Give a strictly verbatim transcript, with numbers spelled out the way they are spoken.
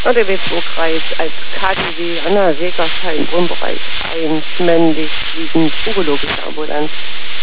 Der W zwei-Kreis als K D W an der Segerstein Wohnbereich eins männlich fliegend urologische Ambulanz.